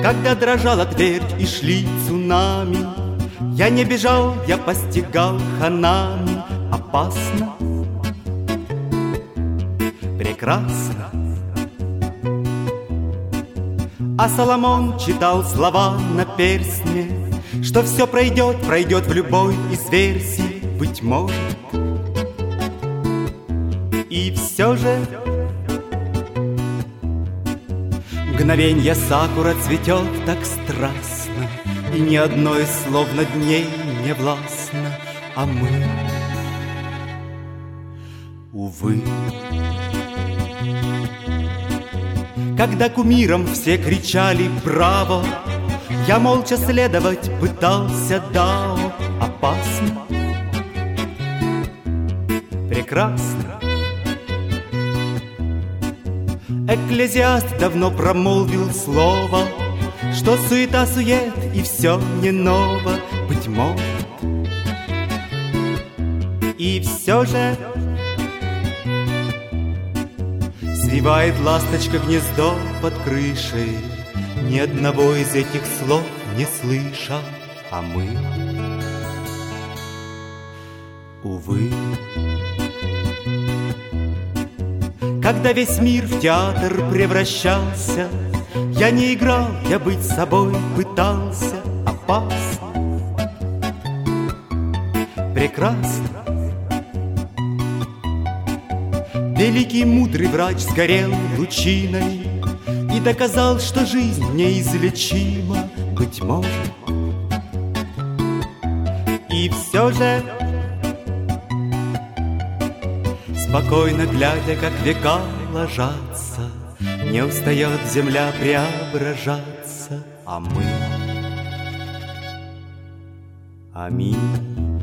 Когда дрожала твердь и шли цунами, я не бежал, я постигал ханами. Опасно, прекрасно. А Соломон читал слова на перстне, что все пройдет, пройдет в любой из версий, быть может. И все же мгновенье сакура цветет так страстно, и ни одно из слов над ней не властно, а мы, увы. Когда кумирам все кричали «Браво!», я молча следовать пытался Дао. Опасно, прекрасно. Экклезиаст давно промолвил слово, что суета-сует и все не ново, быть может. И все же свивает ласточка гнездо под крышей, ни одного из этих слов не слыша, а мы, увы. Когда весь мир в театр превращался, я не играл, я быть собой пытался. Опасно, прекрасно. Великий мудрый врач сгорел лучиной и доказал, что жизнь неизлечима, быть может. И все же, спокойно глядя, как века ложатся, не устает земля преображаться, а мы, аминь.